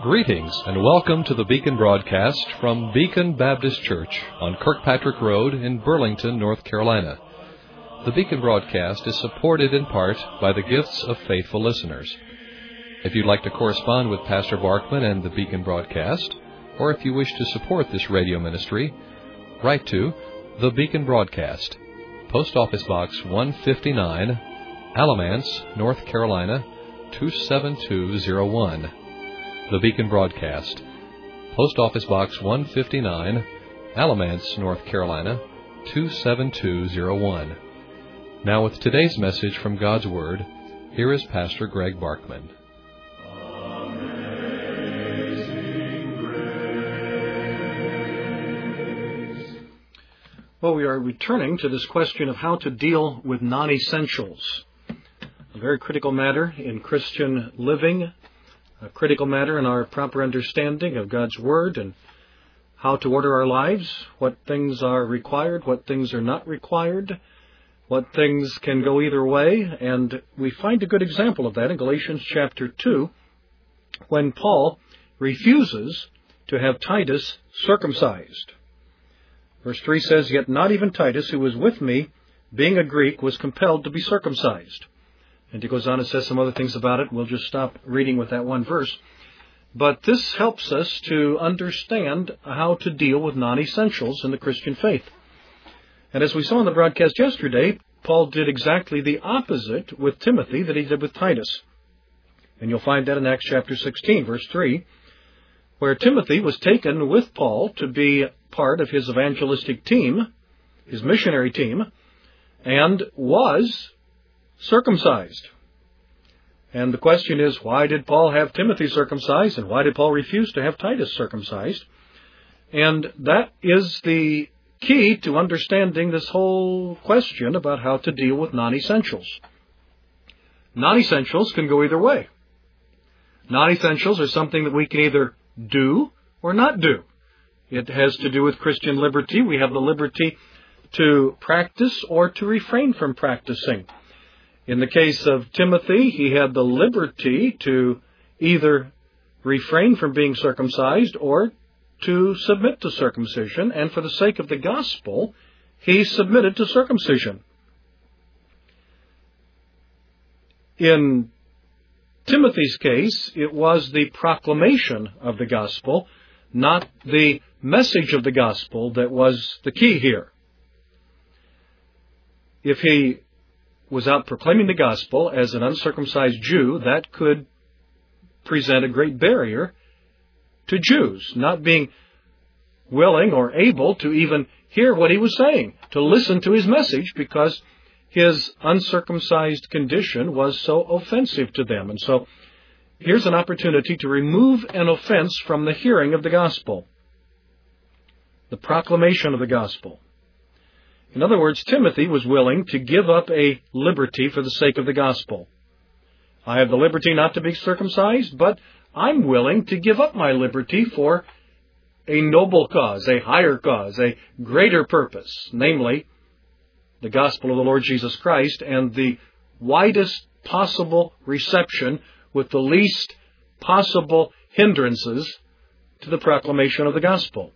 Greetings and welcome to the Beacon broadcast from Beacon Baptist Church on Kirkpatrick Road in Burlington, North Carolina. The Beacon broadcast is supported in part by the gifts of faithful listeners. If you'd like to correspond with Pastor Barkman and the Beacon broadcast, or if you wish to support this radio ministry, write to The Beacon Broadcast, Post Office Box 159, Alamance, North Carolina, 27201. The Beacon Broadcast, Post Office Box 159, Alamance, North Carolina, 27201. Now with today's message from God's Word, here is Pastor Greg Barkman. Well, we are returning to this question of how to deal with non-essentials. A very critical matter in Christian living, a critical matter in our proper understanding of God's Word and how to order our lives, what things are required, what things are not required, what things can go either way. And we find a good example of that in Galatians chapter 2, when Paul refuses to have Titus circumcised. Verse 3 says, "Yet not even Titus, who was with me, being a Greek, was compelled to be circumcised." And he goes on and says some other things about it. We'll just stop reading with that one verse. But this helps us to understand how to deal with non-essentials in the Christian faith. And as we saw in the broadcast yesterday, Paul did exactly the opposite with Timothy that he did with Titus. And you'll find that in Acts chapter 16, verse 3, where Timothy was taken with Paul to be part of his evangelistic team, his missionary team, and was circumcised. And the question is, why did Paul have Timothy circumcised, and why did Paul refuse to have Titus circumcised? And that is the key to understanding this whole question about how to deal with non-essentials. Non-essentials can go either way. Non-essentials are something that we can either do or not do. It has to do with Christian liberty. We have the liberty to practice or to refrain from practicing. In the case of Timothy, he had the liberty to either refrain from being circumcised or to submit to circumcision, and for the sake of the gospel, he submitted to circumcision. In Timothy's case, it was the proclamation of the gospel, not the message of the gospel, that was the key here. If he was out proclaiming the gospel as an uncircumcised Jew, that could present a great barrier to Jews, not being willing or able to even hear what he was saying, to listen to his message, because his uncircumcised condition was so offensive to them. And so here's an opportunity to remove an offense from the hearing of the gospel, the proclamation of the gospel. In other words, Timothy was willing to give up a liberty for the sake of the gospel. I have the liberty not to be circumcised, but I'm willing to give up my liberty for a noble cause, a higher cause, a greater purpose, namely the gospel of the Lord Jesus Christ and the widest possible reception with the least possible hindrances to the proclamation of the gospel.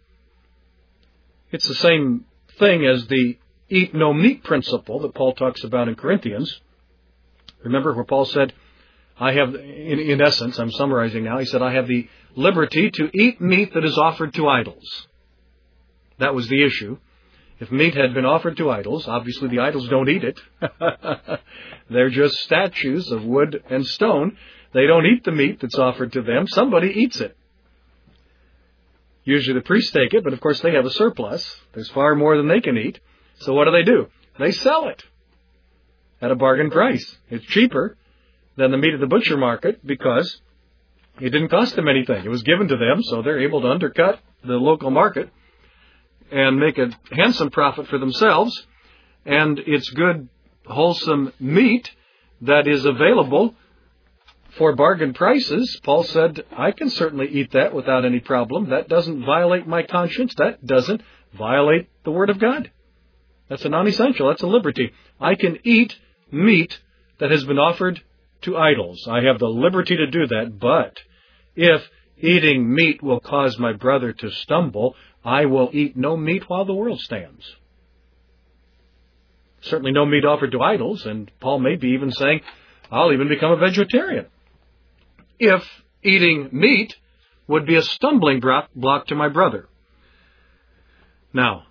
It's the same thing as the eat no meat principle that Paul talks about in Corinthians. Remember where Paul said, I have, in essence, I'm summarizing now, he said, I have the liberty to eat meat that is offered to idols. That was the issue. If meat had been offered to idols, obviously the idols don't eat it. They're just statues of wood and stone. They don't eat the meat that's offered to them. Somebody eats it. Usually the priests take it, but of course they have a surplus. There's far more than they can eat. So what do? They sell it at a bargain price. It's cheaper than the meat at the butcher market because it didn't cost them anything. It was given to them, so they're able to undercut the local market and make a handsome profit for themselves. And it's good, wholesome meat that is available for bargain prices. Paul said, I can certainly eat that without any problem. That doesn't violate my conscience. That doesn't violate the Word of God. That's a non-essential. That's a liberty. I can eat meat that has been offered to idols. I have the liberty to do that, but if eating meat will cause my brother to stumble, I will eat no meat while the world stands. Certainly no meat offered to idols, and Paul may be even saying, I'll even become a vegetarian if eating meat would be a stumbling block to my brother. Now,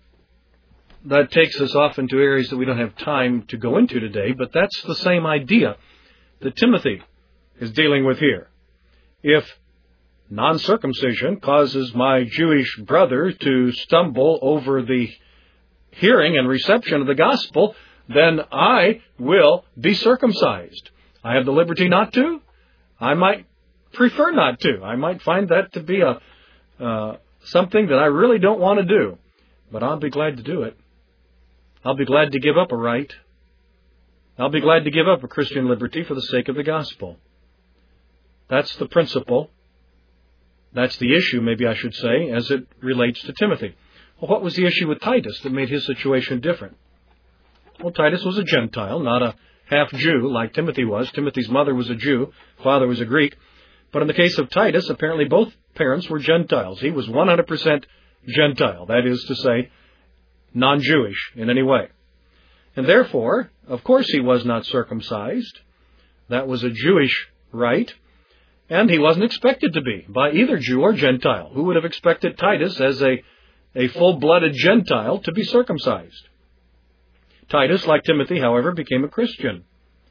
that takes us off into areas that we don't have time to go into today, but that's the same idea that Timothy is dealing with here. If non-circumcision causes my Jewish brother to stumble over the hearing and reception of the gospel, then I will be circumcised. I have the liberty not to. I might prefer not to. I might find that to be something that I really don't want to do. But I'll be glad to do it. I'll be glad to give up a right. I'll be glad to give up a Christian liberty for the sake of the gospel. That's the principle. That's the issue, maybe I should say, as it relates to Timothy. Well, what was the issue with Titus that made his situation different? Well, Titus was a Gentile, not a half-Jew like Timothy was. Timothy's mother was a Jew, father was a Greek. But in the case of Titus, apparently both parents were Gentiles. He was 100% Gentile, that is to say, non-Jewish in any way. And therefore, of course he was not circumcised. That was a Jewish rite. And he wasn't expected to be by either Jew or Gentile. Who would have expected Titus as a full-blooded Gentile to be circumcised? Titus, like Timothy, however, became a Christian.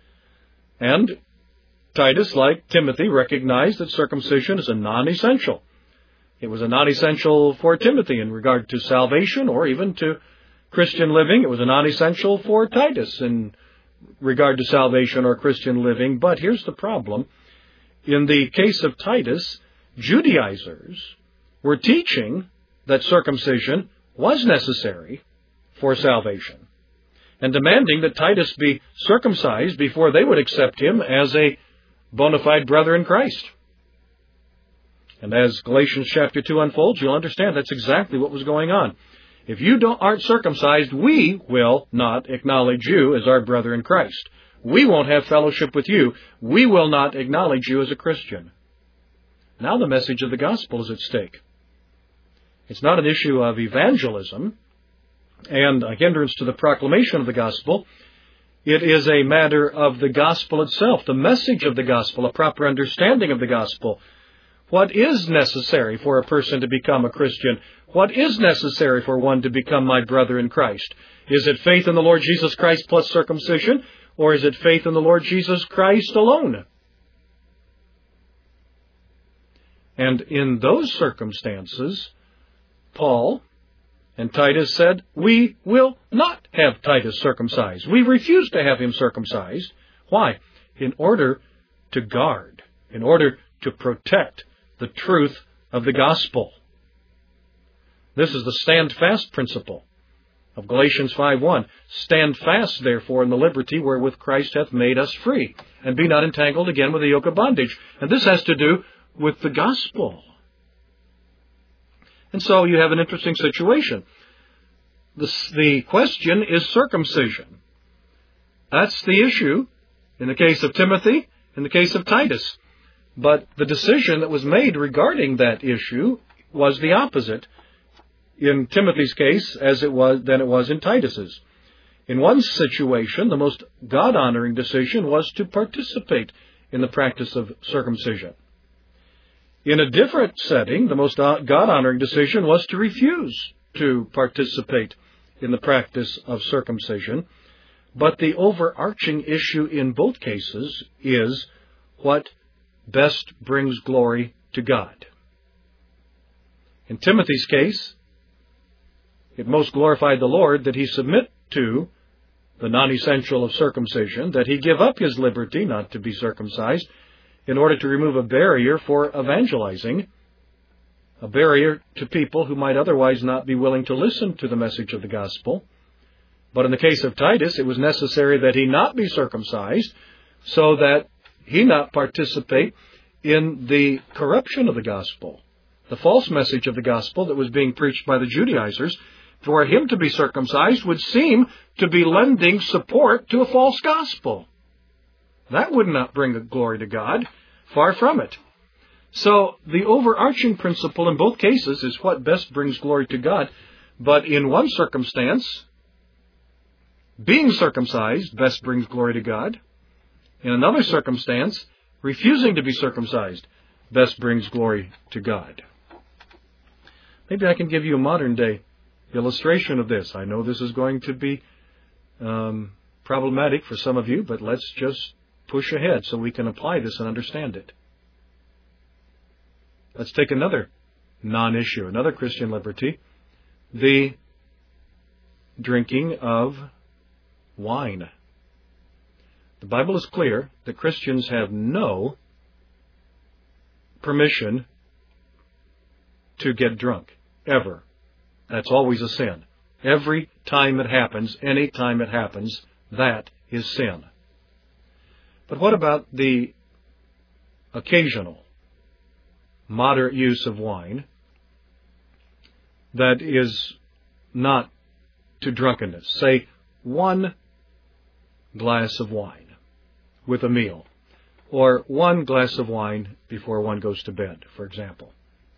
And Titus, like Timothy, recognized that circumcision is a non-essential. It was a non-essential for Timothy in regard to salvation or even to Christian living. It was a non-essential for Titus in regard to salvation or Christian living. But here's the problem. In the case of Titus, Judaizers were teaching that circumcision was necessary for salvation and demanding that Titus be circumcised before they would accept him as a bona fide brother in Christ. And as Galatians chapter 2 unfolds, you'll understand that's exactly what was going on. If you aren't circumcised, we will not acknowledge you as our brother in Christ. We won't have fellowship with you. We will not acknowledge you as a Christian. Now the message of the gospel is at stake. It's not an issue of evangelism and a hindrance to the proclamation of the gospel. It is a matter of the gospel itself, the message of the gospel, a proper understanding of the gospel. What is necessary for a person to become a Christian? What is necessary for one to become my brother in Christ? Is it faith in the Lord Jesus Christ plus circumcision? Or is it faith in the Lord Jesus Christ alone? And in those circumstances, Paul and Titus said, we will not have Titus circumcised. We refuse to have him circumcised. Why? In order to guard, in order to protect the truth of the gospel. This is the stand fast principle of Galatians 5:1. Stand fast, therefore, in the liberty wherewith Christ hath made us free, and be not entangled again with the yoke of bondage. And this has to do with the gospel. And so you have an interesting situation. The question is circumcision. That's the issue in the case of Timothy, in the case of Titus. But the decision that was made regarding that issue was the opposite in Timothy's case than it was in Titus's. In one situation, the most God-honoring decision was to participate in the practice of circumcision. In a different setting, the most God-honoring decision was to refuse to participate in the practice of circumcision. But the overarching issue in both cases is what best brings glory to God. In Timothy's case, it most glorified the Lord that he submit to the non-essential of circumcision, that he give up his liberty not to be circumcised in order to remove a barrier for evangelizing, a barrier to people who might otherwise not be willing to listen to the message of the gospel. But in the case of Titus, it was necessary that he not be circumcised so that he not participate in the corruption of the gospel, the false message of the gospel that was being preached by the Judaizers. For him to be circumcised would seem to be lending support to a false gospel. That would not bring the glory to God. Far from it. So the overarching principle in both cases is what best brings glory to God. But in one circumstance, being circumcised best brings glory to God. In another circumstance, refusing to be circumcised best brings glory to God. Maybe I can give you a modern day illustration of this. I know this is going to be problematic for some of you, but let's just push ahead so we can apply this and understand it. Let's take another non-issue, another Christian liberty, the drinking of wine. The Bible is clear that Christians have no permission to get drunk, ever. That's always a sin. Every time it happens, any time it happens, that is sin. But what about the occasional, moderate use of wine that is not to drunkenness? Say, 1 glass of wine with a meal, or 1 glass of wine before one goes to bed, for example.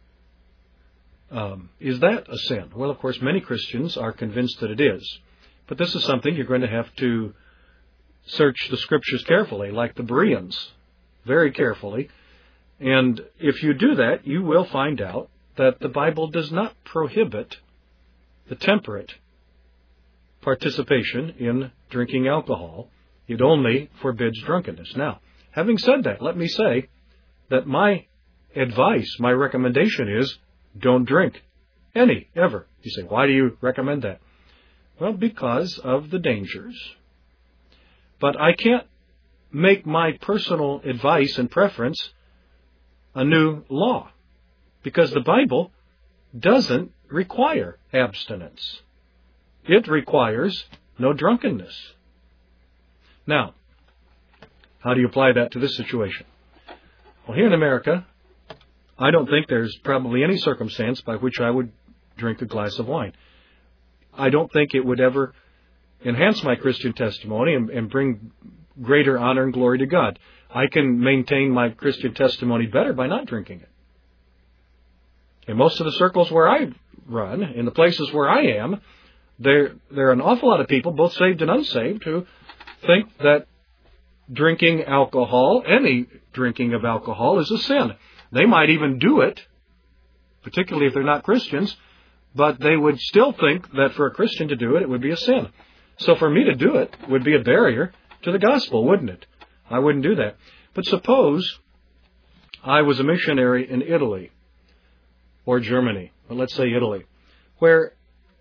Is that a sin? Well, of course, many Christians are convinced that it is. But this is something you're going to have to search the Scriptures carefully, like the Bereans, very carefully. And if you do that, you will find out that the Bible does not prohibit the temperate participation in drinking alcohol. It only forbids drunkenness. Now, having said that, let me say that my advice, my recommendation is, don't drink any, ever. You say, why do you recommend that? Well, because of the dangers. But I can't make my personal advice and preference a new law, because the Bible doesn't require abstinence. It requires no drunkenness. Now, how do you apply that to this situation? Well, here in America, I don't think there's probably any circumstance by which I would drink a glass of wine. I don't think it would ever enhance my Christian testimony and bring greater honor and glory to God. I can maintain my Christian testimony better by not drinking it. In most of the circles where I run, in the places where I am, there are an awful lot of people, both saved and unsaved, who think that drinking alcohol, any drinking of alcohol, is a sin. They might even do it, particularly if they're not Christians, but they would still think that for a Christian to do it, it would be a sin. So for me to do it would be a barrier to the gospel, wouldn't it? I wouldn't do that. But suppose I was a missionary in Italy or Germany, or let's say Italy, where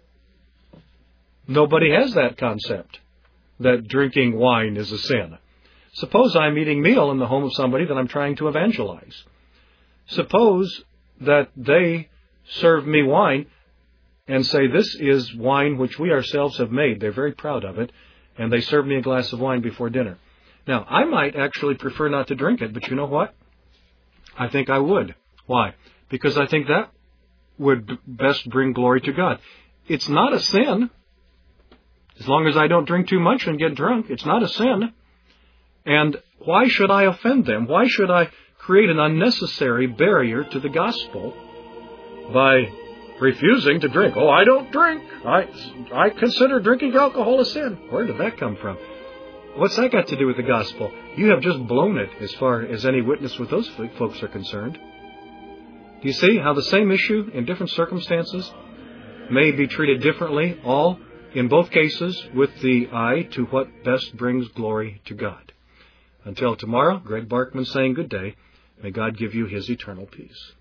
nobody has that concept that drinking wine is a sin. Suppose I'm eating meal in the home of somebody that I'm trying to evangelize. Suppose that they serve me wine and say, this is wine which we ourselves have made. They're very proud of it. And they serve me a glass of wine before dinner. Now, I might actually prefer not to drink it, but you know what? I think I would. Why? Because I think that would best bring glory to God. It's not a sin. As long as I don't drink too much and get drunk, it's not a sin. And why should I offend them? Why should I create an unnecessary barrier to the gospel by refusing to drink? Oh, I don't drink. I consider drinking alcohol a sin. Where did that come from? What's that got to do with the gospel? You have just blown it as far as any witness with those folks are concerned. Do you see how the same issue in different circumstances may be treated differently, all in both cases with the eye to what best brings glory to God? Until tomorrow, Greg Barkman saying good day. May God give you His eternal peace.